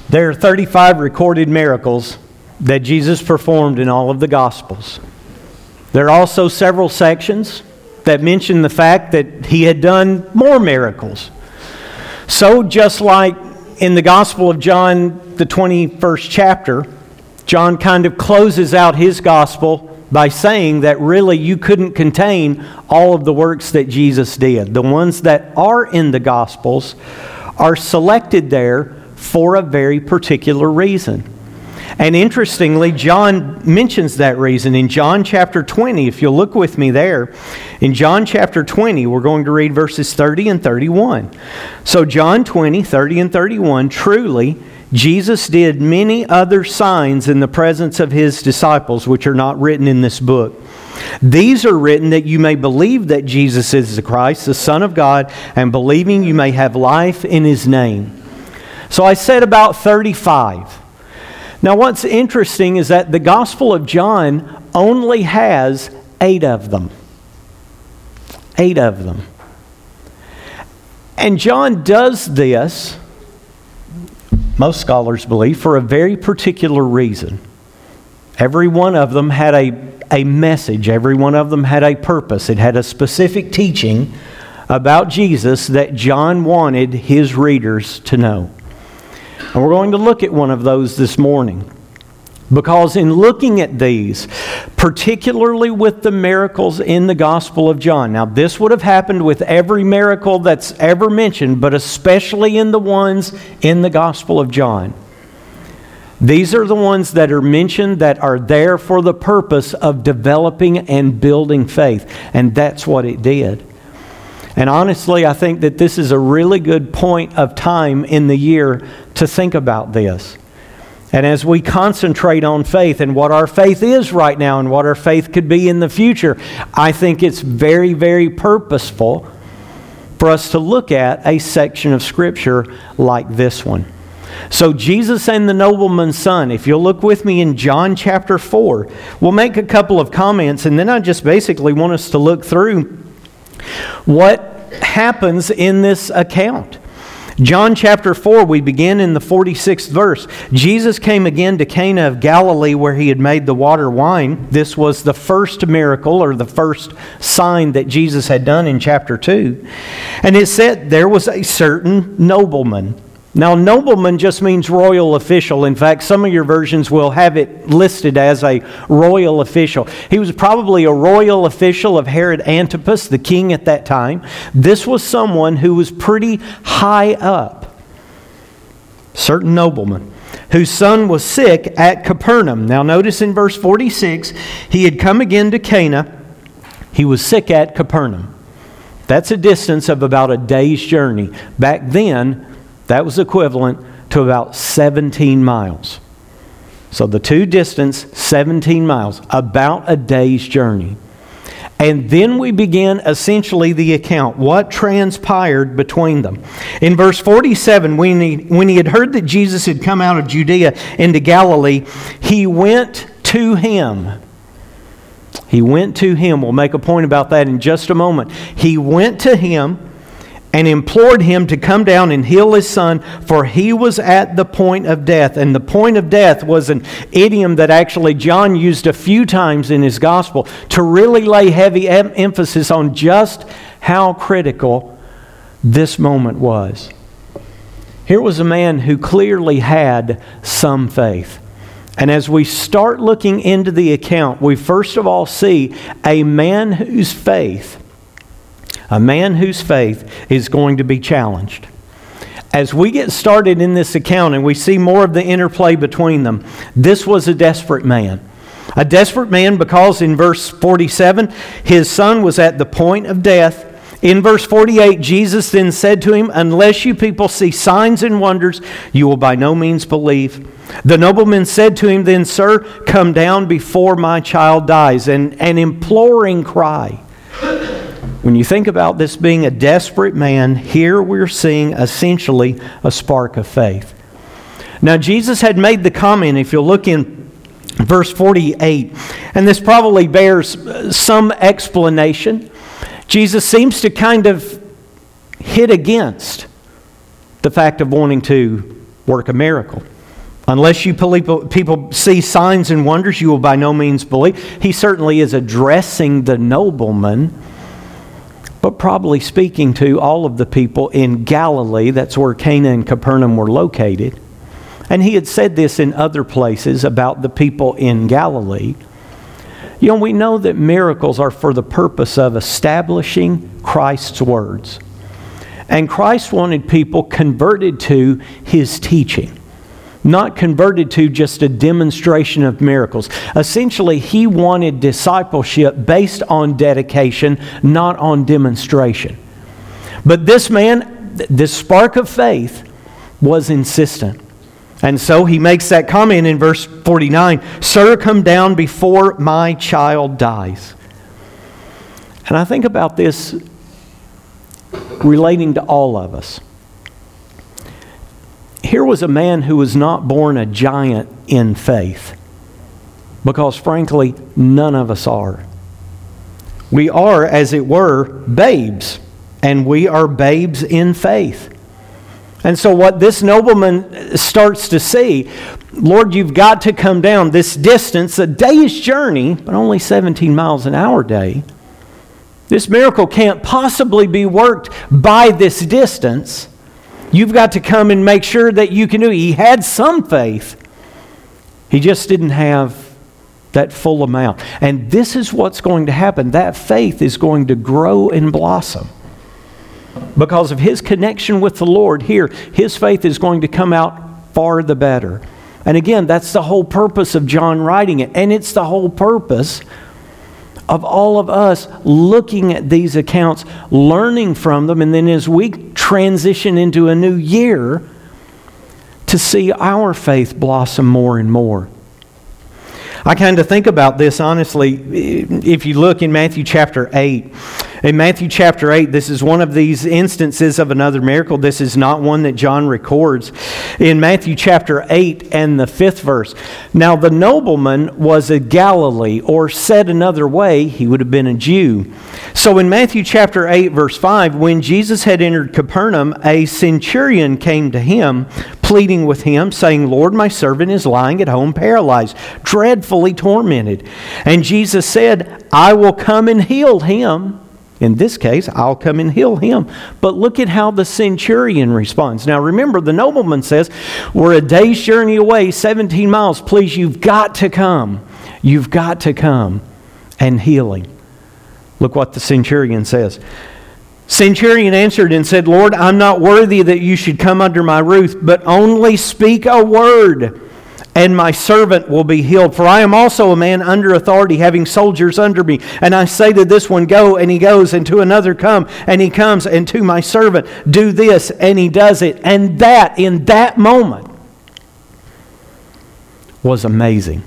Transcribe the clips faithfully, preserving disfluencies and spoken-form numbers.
There are thirty-five recorded miracles that Jesus performed in all of the Gospels. There are also several sections that mention the fact that he had done more miracles. So just like in the Gospel of John, the twenty-first chapter, John kind of closes out his Gospel by saying that really you couldn't contain all of the works that Jesus did. The ones that are in the Gospels are selected there for a very particular reason. And interestingly, John mentions that reason in John chapter twenty. If you'll look with me there, in John chapter twenty, we're going to read verses thirty and thirty-one. So John twenty, thirty and thirty-one, truly, Jesus did many other signs in the presence of his disciples, which are not written in this book. These are written that you may believe that Jesus is the Christ, the Son of God, and believing you may have life in his name. So I said about thirty-five. Now what's interesting is that the Gospel of John only has eight of them. Eight of them. And John does this, most scholars believe, for a very particular reason. Every one of them had a, a message. Every one of them had a purpose. It had a specific teaching about Jesus that John wanted his readers to know. And we're going to look at one of those this morning. Because in looking at these, particularly with the miracles in the Gospel of John, now this would have happened with every miracle that's ever mentioned, but especially in the ones in the Gospel of John. These are the ones that are mentioned that are there for the purpose of developing and building faith. And that's what it did. And honestly, I think that this is a really good point of time in the year to think about this. And as we concentrate on faith and what our faith is right now and what our faith could be in the future, I think it's very, very purposeful for us to look at a section of Scripture like this one. So Jesus and the nobleman's son, if you'll look with me in John chapter four, we'll make a couple of comments and then I just basically want us to look through what happens in this account. John chapter four, we begin in the forty-sixth verse. Jesus came again to Cana of Galilee where he had made the water wine. This was the first miracle or the first sign that Jesus had done in chapter two. And it said there was a certain nobleman. Now, nobleman just means royal official. In fact, some of your versions will have it listed as a royal official. He was probably a royal official of Herod Antipas, the king at that time. This was someone who was pretty high up. Certain nobleman whose son was sick at Capernaum. Now, notice in verse forty-six, he had come again to Cana. He was sick at Capernaum. That's a distance of about a day's journey. Back then, that was equivalent to about seventeen miles. So the two distance, seventeen miles, about a day's journey. And then we begin essentially the account, what transpired between them. In verse forty-seven, when he, when he had heard that Jesus had come out of Judea into Galilee, he went to him. He went to him. We'll make a point about that in just a moment. He went to him and implored him to come down and heal his son, for he was at the point of death. And the point of death was an idiom that actually John used a few times in his gospel to really lay heavy em- emphasis on just how critical this moment was. Here was a man who clearly had some faith. And as we start looking into the account, we first of all see a man whose faith A man whose faith is going to be challenged. As we get started in this account and we see more of the interplay between them, this was a desperate man. A desperate man because in verse forty-seven, his son was at the point of death. In verse forty-eight, Jesus then said to him, "Unless you people see signs and wonders, you will by no means believe." The nobleman said to him then, "Sir, come down before my child dies." And an imploring cry. When you think about this being a desperate man, here we're seeing essentially a spark of faith. Now, Jesus had made the comment, if you'll look in verse forty-eight, and this probably bears some explanation. Jesus seems to kind of hit against the fact of wanting to work a miracle. Unless you people, people see signs and wonders, you will by no means believe. He certainly is addressing the nobleman, but probably speaking to all of the people in Galilee. That's where Cana and Capernaum were located. And he had said this in other places about the people in Galilee. You know, we know that miracles are for the purpose of establishing Christ's words. And Christ wanted people converted to His teaching, not converted to just a demonstration of miracles. Essentially, He wanted discipleship based on dedication, not on demonstration. But this man, this spark of faith, was insistent. And so he makes that comment in verse forty-nine, "Sir, come down before my child dies." And I think about this relating to all of us. Here was a man who was not born a giant in faith, because frankly, none of us are. We are, as it were, babes, and we are babes in faith. And so what this nobleman starts to see, Lord, you've got to come down this distance, a day's journey, but only seventeen miles an hour day. This miracle can't possibly be worked by this distance. You've got to come and make sure that you can do it. He had some faith. He just didn't have that full amount. And this is what's going to happen. That faith is going to grow and blossom. Because of his connection with the Lord here, his faith is going to come out far the better. And again, that's the whole purpose of John writing it. And it's the whole purpose of all of us looking at these accounts, learning from them, and then as we transition into a new year, to see our faith blossom more and more. I kind of think about this, honestly, if you look in Matthew chapter eight. In Matthew chapter eight, this is one of these instances of another miracle. This is not one that John records. In Matthew chapter eight and the fifth verse. Now the nobleman was a Galilee, or said another way, he would have been a Jew. So in Matthew chapter eight verse five, when Jesus had entered Capernaum, a centurion came to him, pleading with him, saying, Lord, my servant is lying at home paralyzed, dreadfully tormented. And Jesus said, I will come and heal him. In this case, I'll come and heal him. But look at how the centurion responds. Now remember, the nobleman says, we're a day's journey away, seventeen miles. Please, you've got to come. You've got to come and heal him. Look what the centurion says. Centurion answered and said, Lord, I'm not worthy that you should come under my roof, but only speak a word, and my servant will be healed. For I am also a man under authority, having soldiers under me. And I say to this one, go, and he goes, and to another, come, and he comes, and to my servant, do this, and he does it. And that, in that moment, was amazing.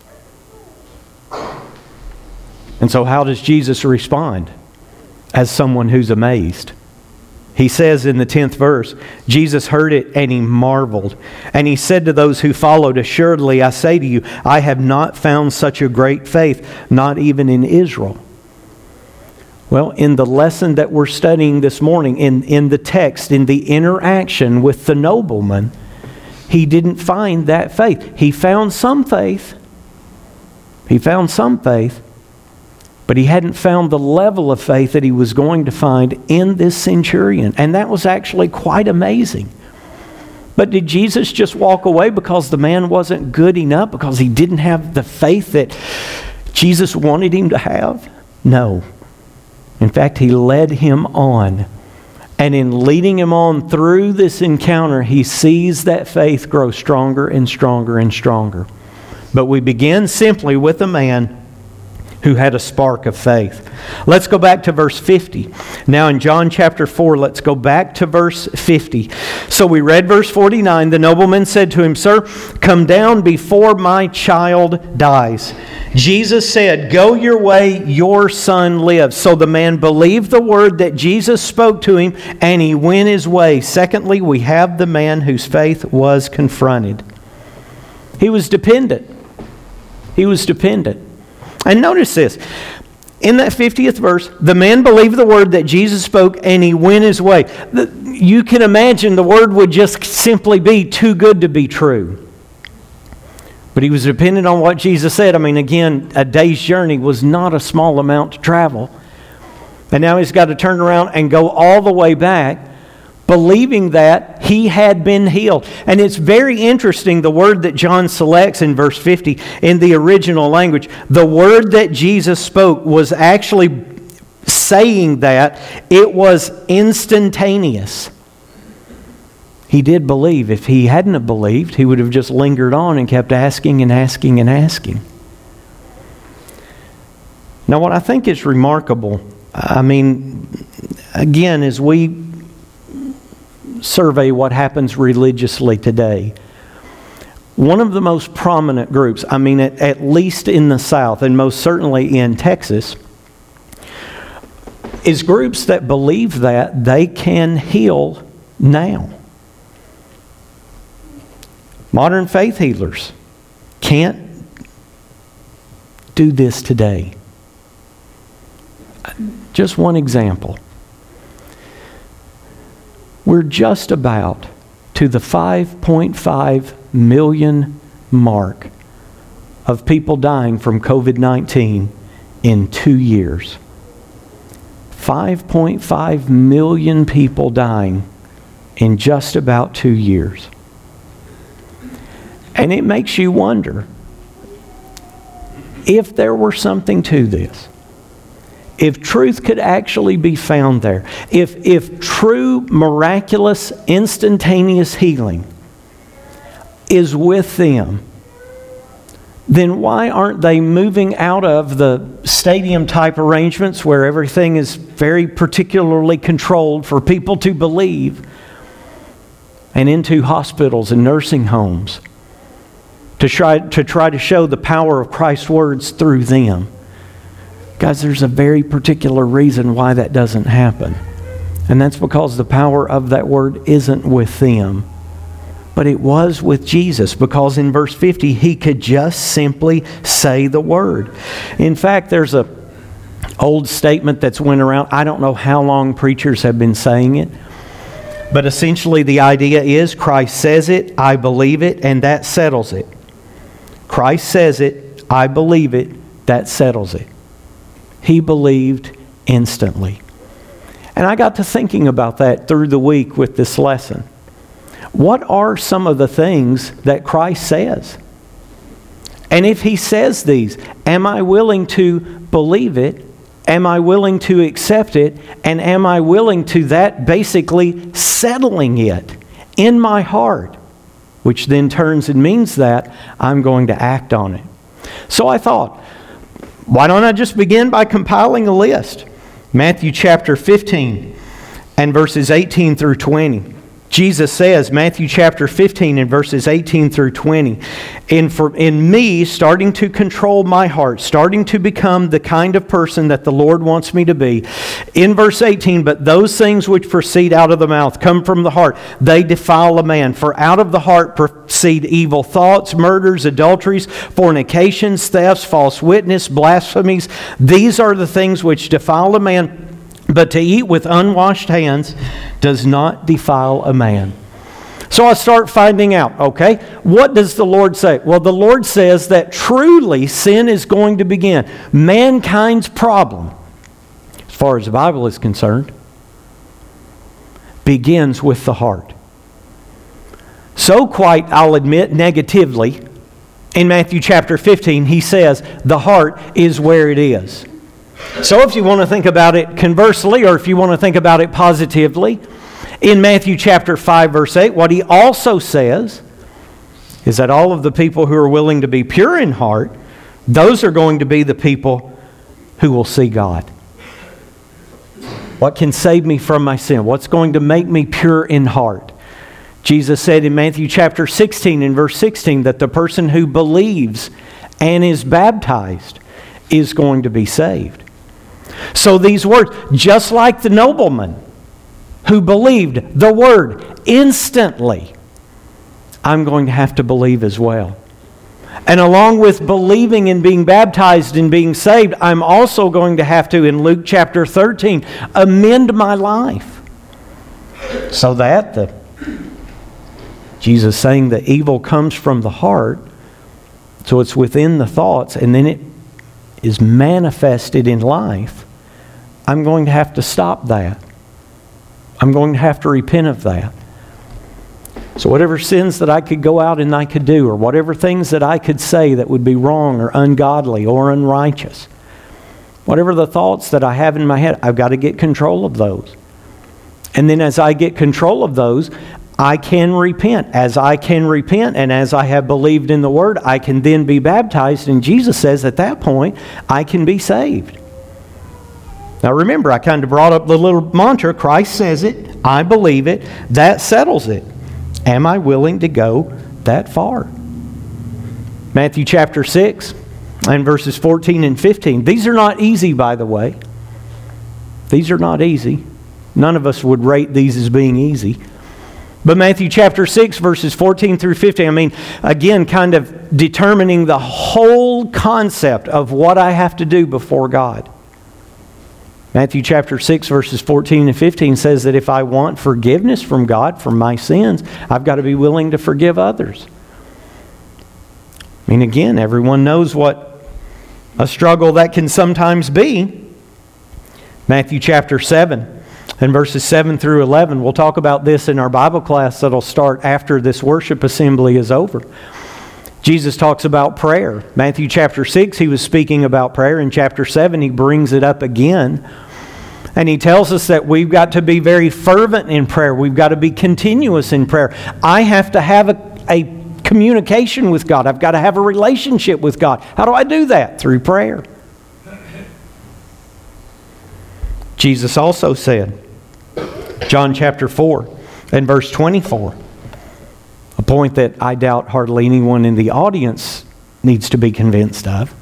And so how does Jesus respond as someone who's amazed? He says in the tenth verse, Jesus heard it and he marveled. And he said to those who followed, assuredly, I say to you, I have not found such a great faith, not even in Israel. Well, in the lesson that we're studying this morning, in, in the text, in the interaction with the nobleman, he didn't find that faith. He found some faith. He found some faith. But he hadn't found the level of faith that he was going to find in this centurion. And that was actually quite amazing. But did Jesus just walk away because the man wasn't good enough? Because he didn't have the faith that Jesus wanted him to have? No. In fact, he led him on. And in leading him on through this encounter, he sees that faith grow stronger and stronger and stronger. But we begin simply with a man who had a spark of faith. Let's go back to verse fifty. Now in John chapter four, let's go back to verse fifty. So we read verse forty-nine. The nobleman said to him, Sir, come down before my child dies. Jesus said, Go your way, your son lives. So the man believed the word that Jesus spoke to him, and he went his way. Secondly, we have the man whose faith was confronted. He was dependent. He was dependent. And notice this. In that fiftieth verse, the man believed the word that Jesus spoke and he went his way. You can imagine the word would just simply be too good to be true. But he was dependent on what Jesus said. I mean, again, a day's journey was not a small amount to travel. And now he's got to turn around and go all the way back, believing that he had been healed. And it's very interesting, the word that John selects in verse fifty in the original language. The word that Jesus spoke was actually saying that it was instantaneous. He did believe. If he hadn't have believed, he would have just lingered on and kept asking and asking and asking. Now, what I think is remarkable, I mean, again, as we survey what happens religiously today, one of the most prominent groups, I mean, at, at least in the South and most certainly in Texas, is groups that believe that they can heal now. Modern faith healers can't do this today. Just one example. We're just about to the five point five million mark of people dying from covid nineteen in two years. five point five million people dying in just about two years. And it makes you wonder if there were something to this. If truth could actually be found there. If, if true, miraculous, instantaneous healing is with them, then why aren't they moving out of the stadium-type arrangements where everything is very particularly controlled for people to believe and into hospitals and nursing homes to try, to try to show the power of Christ's words through them? Guys, there's a very particular reason why that doesn't happen. And that's because the power of that word isn't with them. But it was with Jesus, because in verse fifty, he could just simply say the word. In fact, there's a old statement that's went around. I don't know how long preachers have been saying it. But essentially the idea is Christ says it, I believe it, and that settles it. Christ says it, I believe it, that settles it. He believed instantly. And I got to thinking about that through the week with this lesson. What are some of the things that Christ says? And if he says these, am I willing to believe it? Am I willing to accept it? And am I willing to that basically settling it in my heart? Which then turns and means that I'm going to act on it. So I thought, why don't I just begin by compiling a list? Matthew chapter fifteen and verses eighteen through twenty. Jesus says, Matthew chapter fifteen and verses eighteen through twenty, in, for, in me starting to control my heart, starting to become the kind of person that the Lord wants me to be. In verse eighteen, but those things which proceed out of the mouth come from the heart. They defile a man. For out of the heart proceed evil thoughts, murders, adulteries, fornications, thefts, false witness, blasphemies. These are the things which defile a man. But to eat with unwashed hands does not defile a man. So I start finding out, okay, what does the Lord say? Well, the Lord says that truly sin is going to begin. Mankind's problem, as far as the Bible is concerned, begins with the heart. So quite, I'll admit, negatively, in Matthew chapter fifteen, he says the heart is where it is. So if you want to think about it conversely, or if you want to think about it positively, in Matthew chapter five, verse eight, what he also says is that all of the people who are willing to be pure in heart, those are going to be the people who will see God. What can save me from my sin? What's going to make me pure in heart? Jesus said in Matthew chapter sixteen and verse sixteen that the person who believes and is baptized is going to be saved. So these words, just like the nobleman who believed the word instantly, I'm going to have to believe as well. And along with believing and being baptized and being saved, I'm also going to have to, in Luke chapter thirteen, amend my life. So that the Jesus saying that evil comes from the heart, So it's within the thoughts, and then it is manifested in life. I'm going to have to stop that. I'm going to have to repent of that. So whatever sins that I could go out and I could do, or whatever things that I could say that would be wrong or ungodly or unrighteous, whatever the thoughts that I have in my head, I've got to get control of those. And then as I get control of those, I can repent. As I can repent and as I have believed in the Word, I can then be baptized. And Jesus says at that point, I can be saved. Now remember, I kind of brought up the little mantra, Christ says it, I believe it, that settles it. Am I willing to go that far? Matthew chapter six and verses fourteen and fifteen. These are not easy, by the way. These are not easy. None of us would rate these as being easy. But Matthew chapter six, verses fourteen through fifteen, I mean, again, kind of determining the whole concept of what I have to do before God. Matthew chapter six, verses fourteen and fifteen says that if I want forgiveness from God for my sins, I've got to be willing to forgive others. I mean, again, everyone knows what a struggle that can sometimes be. Matthew chapter seven and verses seven through eleven. We'll talk about this in our Bible class that'll start after this worship assembly is over. Jesus talks about prayer. Matthew chapter six, he was speaking about prayer. In chapter seven, he brings it up again. And he tells us that we've got to be very fervent in prayer. We've got to be continuous in prayer. I have to have a, a communication with God. I've got to have a relationship with God. How do I do that? Through prayer. Jesus also said, John chapter four and verse twenty-four, a point that I doubt hardly anyone in the audience needs to be convinced of,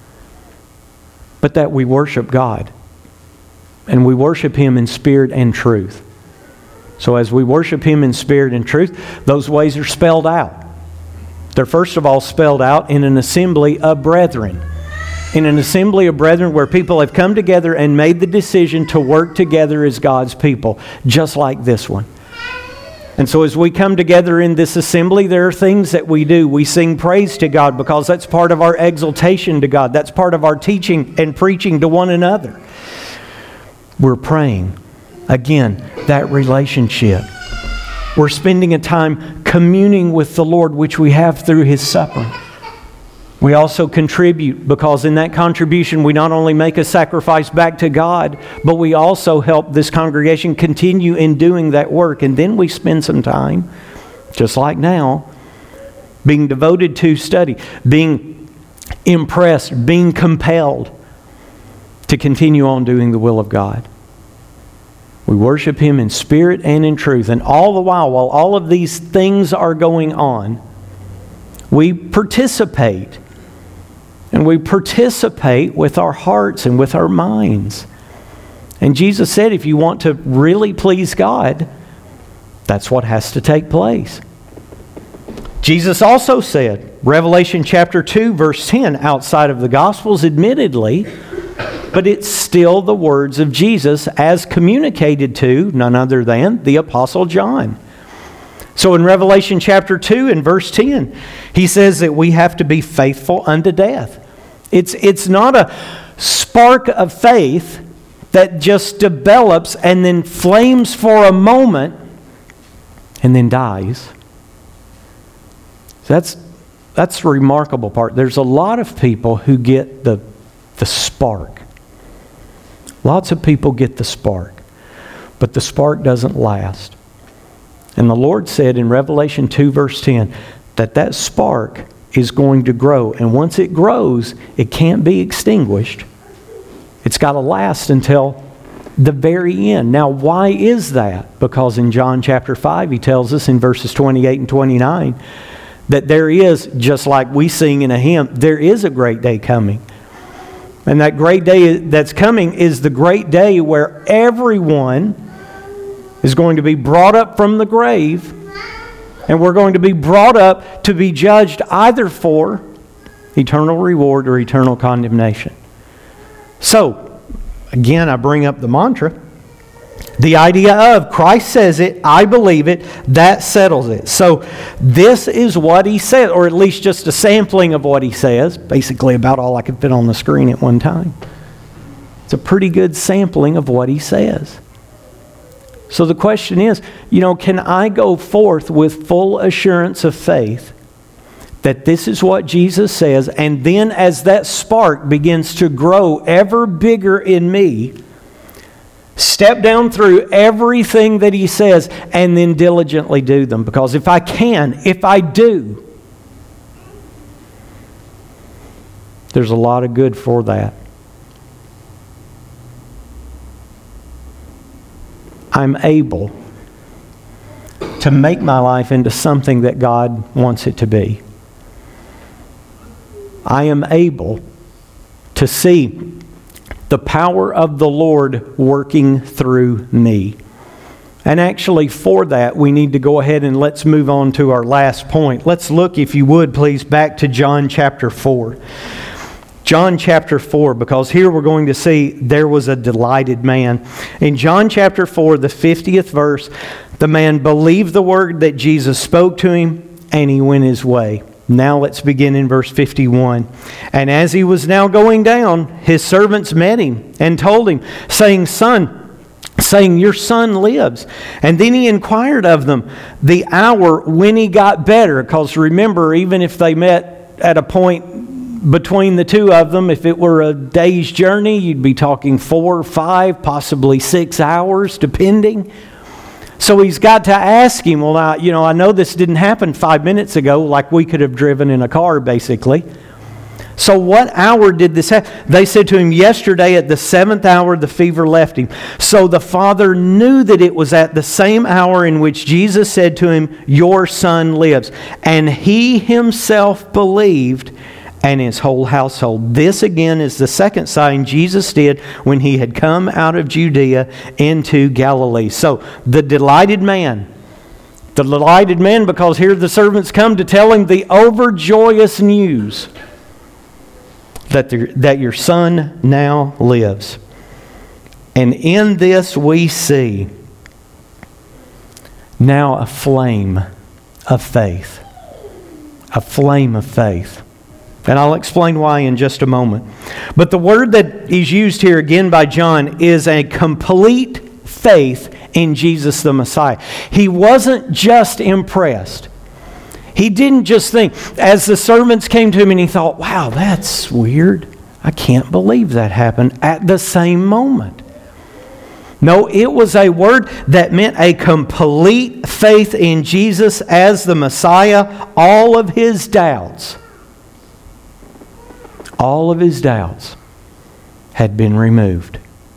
but that we worship God. And we worship Him in spirit and truth. So as we worship Him in spirit and truth, those ways are spelled out. They're first of all spelled out in an assembly of brethren. In an assembly of brethren where people have come together and made the decision to work together as God's people, just like this one. And so as we come together in this assembly, there are things that we do. We sing praise to God because that's part of our exaltation to God. That's part of our teaching and preaching to one another. We're praying. Again, that relationship. We're spending a time communing with the Lord, which we have through His supper. We also contribute because in that contribution we not only make a sacrifice back to God, but we also help this congregation continue in doing that work. And then we spend some time, just like now, being devoted to study, being impressed, being compelled to continue on doing the will of God. We worship Him in spirit and in truth. And all the while, while all of these things are going on, we participate. And we participate with our hearts and with our minds. And Jesus said, if you want to really please God, that's what has to take place. Jesus also said, Revelation chapter two, verse ten, outside of the Gospels, admittedly, but it's still the words of Jesus as communicated to none other than the Apostle John. So in Revelation chapter two and verse ten, he says that we have to be faithful unto death. It's, it's not a spark of faith that just develops and then flames for a moment and then dies. That's, that's the remarkable part. There's a lot of people who get the, the spark. Lots of people get the spark, but the spark doesn't last. And the Lord said in Revelation two verse ten that that spark is going to grow. And once it grows, it can't be extinguished. It's got to last until the very end. Now, why is that? Because in John chapter five, He tells us in verses twenty-eight and twenty-nine that there is, just like we sing in a hymn, there is a great day coming. And that great day that's coming is the great day where everyone is going to be brought up from the grave, and we're going to be brought up to be judged either for eternal reward or eternal condemnation. So, again, I bring up the mantra, The idea of Christ says it, I believe it, that settles it. So this is what he said, or at least just a sampling of what he says, basically about all I could fit on the screen at one time. It's a pretty good sampling of what he says. So the question is, you know, can I go forth with full assurance of faith that this is what Jesus says, and then as that spark begins to grow ever bigger in me, step down through everything that he says and then diligently do them? Because if I can, if I do, there's a lot of good for that. I'm able to make my life into something that God wants it to be. I am able to see the power of the Lord working through me. And actually for that, we need to go ahead and let's move on to our last point. Let's look, if you would please, back to John chapter four. John chapter four, because here we're going to see there was a delighted man. In John chapter four, the fiftieth verse, the man believed the word that Jesus spoke to him, and he went his way. Now let's begin in verse fifty-one. And as he was now going down, his servants met him and told him, saying, Son, saying, your son lives. And then he inquired of them the hour when he got better. Because remember, even if they met at a point between the two of them, if it were a day's journey, you'd be talking four, five, possibly six hours, depending. So he's got to ask him, well, I, you know, I know this didn't happen five minutes ago, like we could have driven in a car, basically. So what hour did this happen? They said to him, yesterday at the seventh hour, the fever left him. So the father knew that it was at the same hour in which Jesus said to him, your son lives. And he himself believed, and his whole household. This again is the second sign Jesus did when he had come out of Judea into Galilee. So the delighted man, the delighted man, because here the servants come to tell him the overjoyous news that, the, that your son now lives. And in this we see now a flame of faith. A flame of faith. And I'll explain why in just a moment. But the word that is used here again by John is a complete faith in Jesus the Messiah. He wasn't just impressed. He didn't just think, as the servants came to him and he thought, wow, that's weird. I can't believe that happened at the same moment. No, it was a word that meant a complete faith in Jesus as the Messiah. All of his doubts All of his doubts had been removed.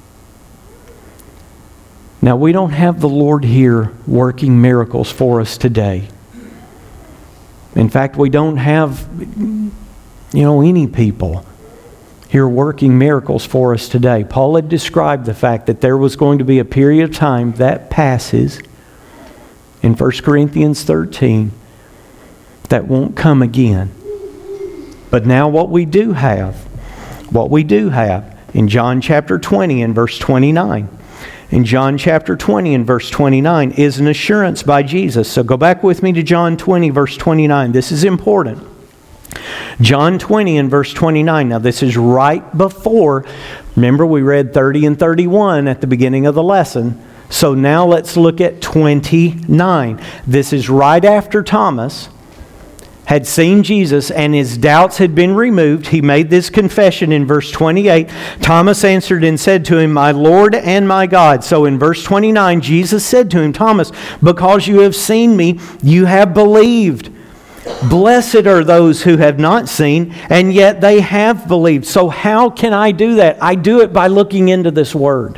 Now, we don't have the Lord here working miracles for us today. In fact, we don't have, you know, any people here working miracles for us today. Paul had described the fact that there was going to be a period of time that passes in First Corinthians thirteen that won't come again. But now what we do have, what we do have in John chapter twenty and verse twenty-nine, in John chapter twenty and verse twenty-nine is an assurance by Jesus. So go back with me to John twenty verse twenty-nine. This is important. John twenty and verse twenty-nine. Now this is right before, remember we read thirty and thirty-one at the beginning of the lesson. So now let's look at twenty-nine. This is right after Thomas had seen Jesus and his doubts had been removed. He made this confession in verse twenty-eight. Thomas answered and said to him, my Lord and my God. So in verse twenty-nine, Jesus said to him, Thomas, because you have seen me, you have believed. Blessed are those who have not seen, and yet they have believed. So how can I do that? I do it by looking into this Word.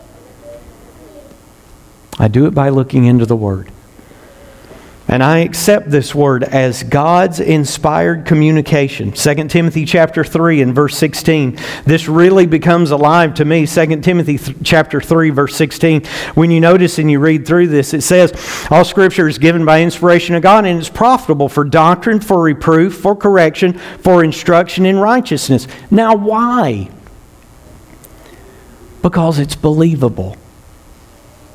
I do it by looking into the Word. And I accept this Word as God's inspired communication. Second Timothy chapter three and verse sixteen. This really becomes alive to me. Second Timothy th- chapter three verse sixteen. When you notice and you read through this, it says, all Scripture is given by inspiration of God and is profitable for doctrine, for reproof, for correction, for instruction in righteousness. Now why? Because it's believable.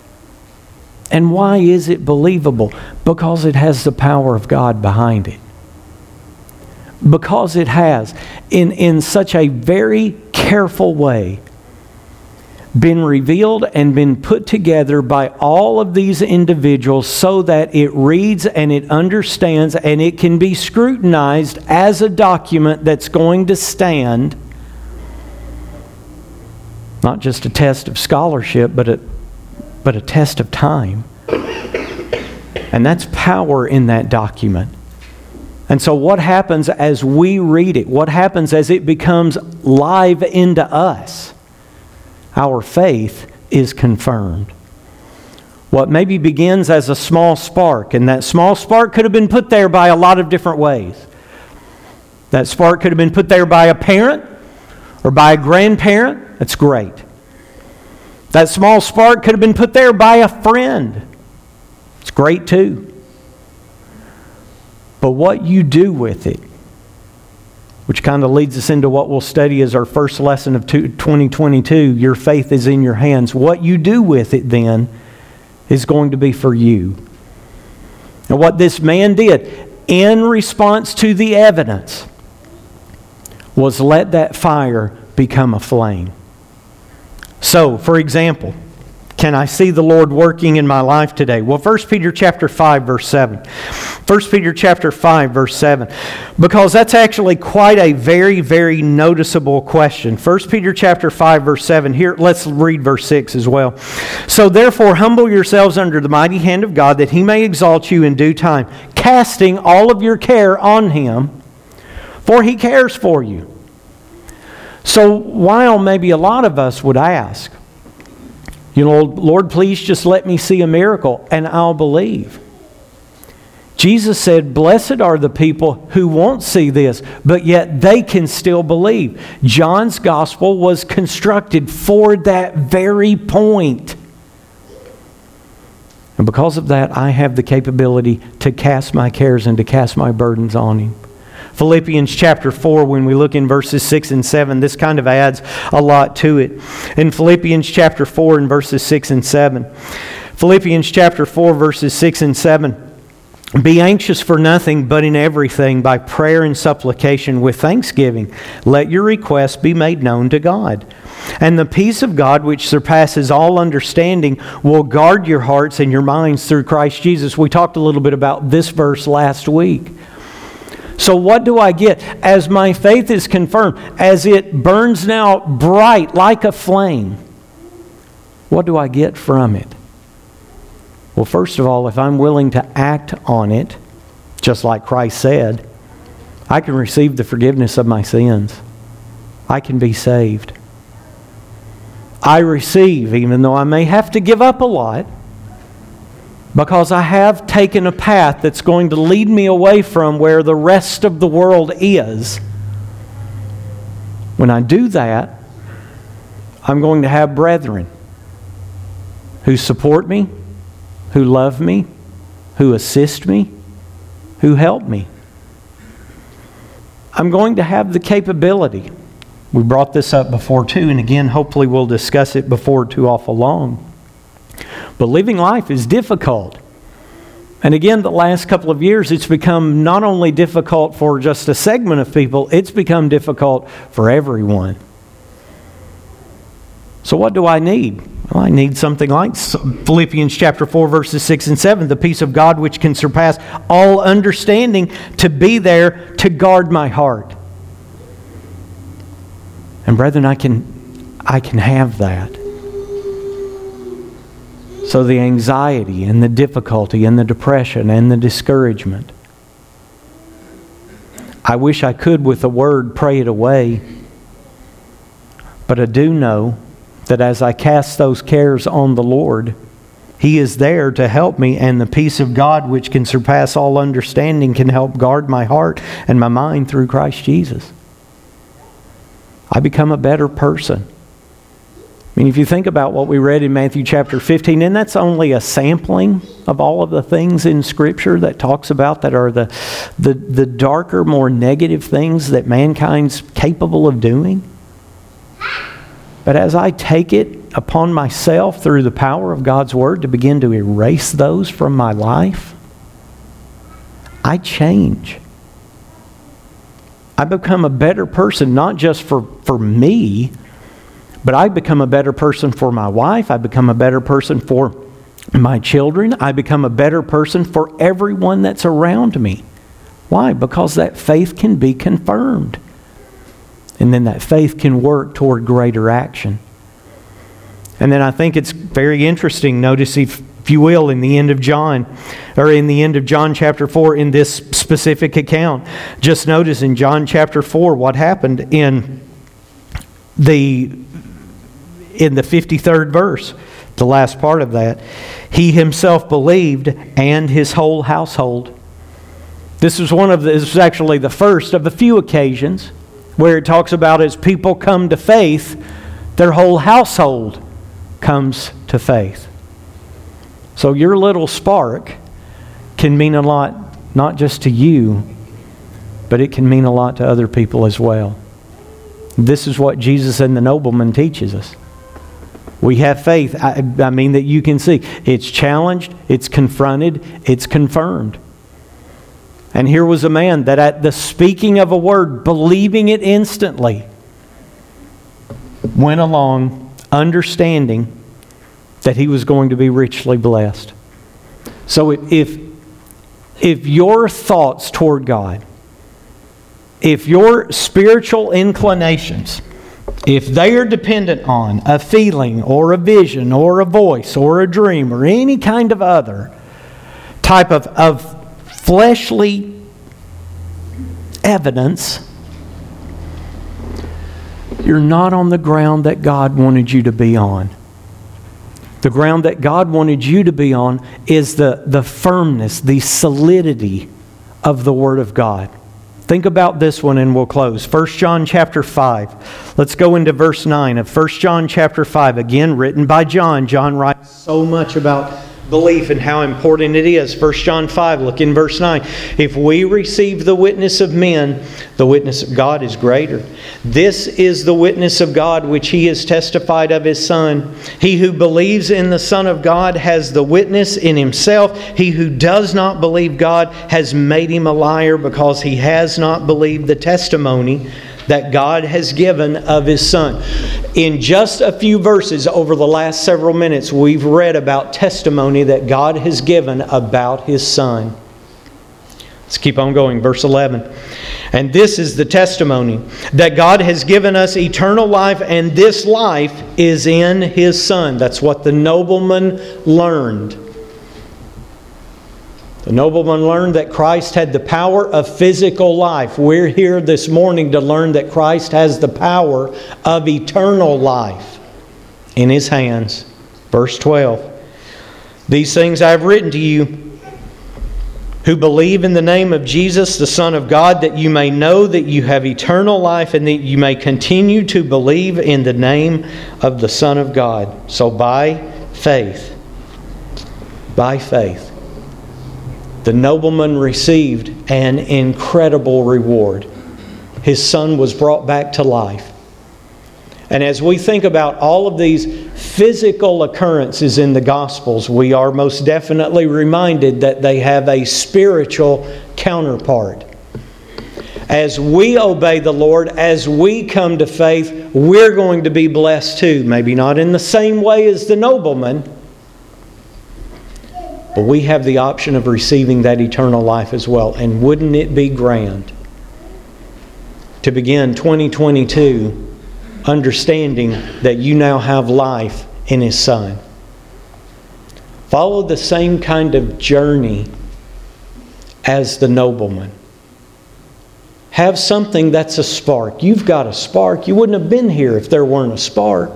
And why is it believable? Because it has the power of God behind it. Because it has, in, in such a very careful way, been revealed and been put together by all of these individuals so that it reads and it understands and it can be scrutinized as a document that's going to stand, not just a test of scholarship, but a, but a test of time. And that's power in that document. And so what happens as we read it? What happens as it becomes live into us? Our faith is confirmed. What maybe begins as a small spark, and that small spark could have been put there by a lot of different ways. That spark could have been put there by a parent or by a grandparent. That's great. That small spark could have been put there by a friend. It's great too. But what you do with it, which kind of leads us into what we'll study as our first lesson of twenty twenty-two, your faith is in your hands. What you do with it then is going to be for you. And what this man did in response to the evidence was let that fire become a flame. So, for example, can I see the Lord working in my life today? Well, First Peter chapter five, verse seven. First Peter chapter five, verse seven. Because that's actually quite a very, very noticeable question. First Peter chapter five, verse seven. Here, let's read verse six as well. So therefore, humble yourselves under the mighty hand of God, that He may exalt you in due time, casting all of your care on Him, for He cares for you. So while maybe a lot of us would ask, you know, Lord, please just let me see a miracle and I'll believe. Jesus said, blessed are the people who won't see this, but yet they can still believe. John's gospel was constructed for that very point. And because of that, I have the capability to cast my cares and to cast my burdens on Him. Philippians chapter four, when we look in verses six and seven, this kind of adds a lot to it. In Philippians chapter four and verses six and seven. Philippians chapter four, verses six and seven. Be anxious for nothing, but in everything, by prayer and supplication with thanksgiving, let your requests be made known to God. And the peace of God, which surpasses all understanding, will guard your hearts and your minds through Christ Jesus. We talked a little bit about this verse last week. So what do I get? As my faith is confirmed, as it burns now bright like a flame, what do I get from it? Well, first of all, if I'm willing to act on it, just like Christ said, I can receive the forgiveness of my sins. I can be saved. I receive, even though I may have to give up a lot, because I have taken a path that's going to lead me away from where the rest of the world is. When I do that, I'm going to have brethren who support me, who love me, who assist me, who help me. I'm going to have the capability. We brought this up before too, and again, hopefully we'll discuss it before too awful long. But living life is difficult. And again, the last couple of years, it's become not only difficult for just a segment of people, it's become difficult for everyone. So what do I need? Well, I need something like Philippians chapter four, verses six and seven. The peace of God which can surpass all understanding to be there to guard my heart. And brethren, I can, I can have that. So the anxiety and the difficulty and the depression and the discouragement, I wish I could with a word pray it away. But I do know that as I cast those cares on the Lord, He is there to help me, and the peace of God which can surpass all understanding can help guard my heart and my mind through Christ Jesus. I become a better person. I mean, if you think about what we read in Matthew chapter fifteen, and that's only a sampling of all of the things in Scripture that talks about that are the, the, the darker, more negative things that mankind's capable of doing. But as I take it upon myself through the power of God's Word to begin to erase those from my life, I change. I become a better person, not just for, for me, but I become a better person for my wife. I become a better person for my children. I become a better person for everyone that's around me. Why? Because that faith can be confirmed. And then that faith can work toward greater action. And then I think it's very interesting, notice if, if you will, in the end of John, or in the end of John chapter four, in this specific account, just notice in John chapter four what happened in the, in the fifty-third verse, the last part of that. He himself believed, and his whole household. This was one of the, this was actually the first of a few occasions where it talks about as people come to faith, their whole household comes to faith. So your little spark can mean a lot, not just to you, but it can mean a lot to other people as well. This is what Jesus and the nobleman teaches us. We have faith, I, I mean that you can see. It's challenged, it's confronted, it's confirmed. And here was a man that at the speaking of a word, believing it instantly, went along understanding that he was going to be richly blessed. So if, if your thoughts toward God, if your spiritual inclinations, if they are dependent on a feeling or a vision or a voice or a dream or any kind of other type of, of fleshly evidence, you're not on the ground that God wanted you to be on. The ground that God wanted you to be on is the, the firmness, the solidity of the Word of God. Think about this one and we'll close. First John chapter five. Let's go into verse nine of First John chapter five. Again, written by John. John writes so much about belief and how important it is. First John five, look in verse nine. If we receive the witness of men, the witness of God is greater. This is the witness of God which He has testified of His Son. He who believes in the Son of God has the witness in himself. He who does not believe God has made him a liar, because he has not believed the testimony that God has given of His Son. In just a few verses over the last several minutes, we've read about testimony that God has given about His Son. Let's keep on going. Verse eleven. And this is the testimony, that God has given us eternal life, and this life is in His Son. That's what the nobleman learned. The nobleman learned that Christ had the power of physical life. We're here this morning to learn that Christ has the power of eternal life in His hands. Verse twelve. These things I have written to you who believe in the name of Jesus, the Son of God, that you may know that you have eternal life, and that you may continue to believe in the name of the Son of God. So by faith, by faith, the nobleman received an incredible reward. His son was brought back to life. And as we think about all of these physical occurrences in the Gospels, we are most definitely reminded that they have a spiritual counterpart. As we obey the Lord, as we come to faith, we're going to be blessed too. Maybe not in the same way as the nobleman, but we have the option of receiving that eternal life as well. And wouldn't it be grand to begin twenty twenty-two understanding that you now have life in His Son? Follow the same kind of journey as the nobleman. Have something that's a spark. You've got a spark. You wouldn't have been here if there weren't a spark.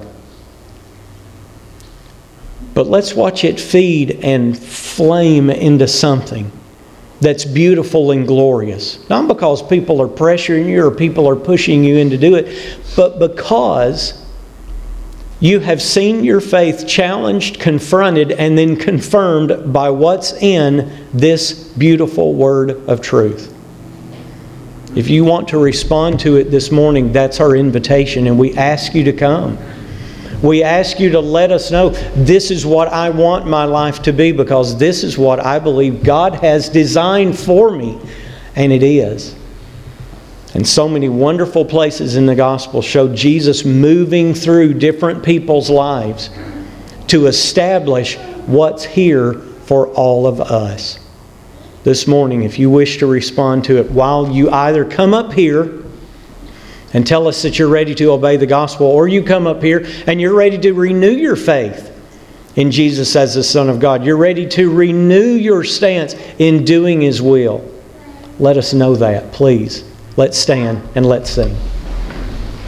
But let's watch it feed and flame into something that's beautiful and glorious. Not because people are pressuring you or people are pushing you in to do it, but because you have seen your faith challenged, confronted, and then confirmed by what's in this beautiful word of truth. If you want to respond to it this morning, that's our invitation, and we ask you to come. We ask you to let us know, this is what I want my life to be, because this is what I believe God has designed for me. And it is. And so many wonderful places in the gospel show Jesus moving through different people's lives to establish what's here for all of us. This morning, if you wish to respond to it, while you either come up here and tell us that you're ready to obey the gospel, or you come up here and you're ready to renew your faith in Jesus as the Son of God. You're ready to renew your stance in doing His will. Let us know that, please. Let's stand and let's sing.